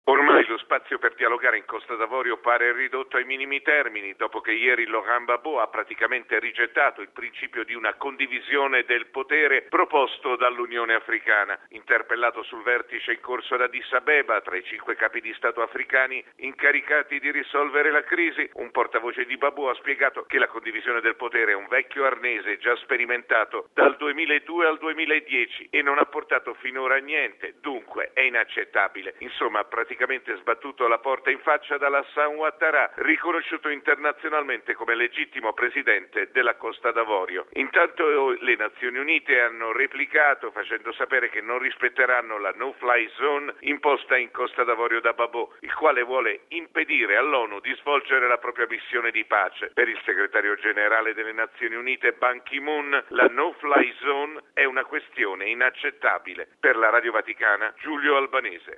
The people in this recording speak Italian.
Ormai lo spazio per dialogare in Costa d'Avorio pare ridotto ai minimi termini, dopo che ieri Laurent Gbagbo ha praticamente rigettato il principio di una condivisione del potere proposto dall'Unione Africana. Interpellato sul vertice in corso ad Addis Abeba tra i 5 capi di Stato africani incaricati di risolvere la crisi, un portavoce di Gbagbo ha spiegato che la condivisione del potere è un vecchio arnese già sperimentato dal 2002 al 2010 e non ha portato finora a niente, dunque è inaccettabile. Insomma, praticamente sbattuto la porta in faccia dall'Alassane Ouattara, riconosciuto internazionalmente come legittimo presidente della Costa d'Avorio. Intanto le Nazioni Unite hanno replicato facendo sapere che non rispetteranno la no-fly zone imposta in Costa d'Avorio da Gbagbo, il quale vuole impedire all'ONU di svolgere la propria missione di pace. Per il segretario generale delle Nazioni Unite Ban Ki-moon, la no-fly zone è una questione inaccettabile. Per la Radio Vaticana, Giulio Albanese.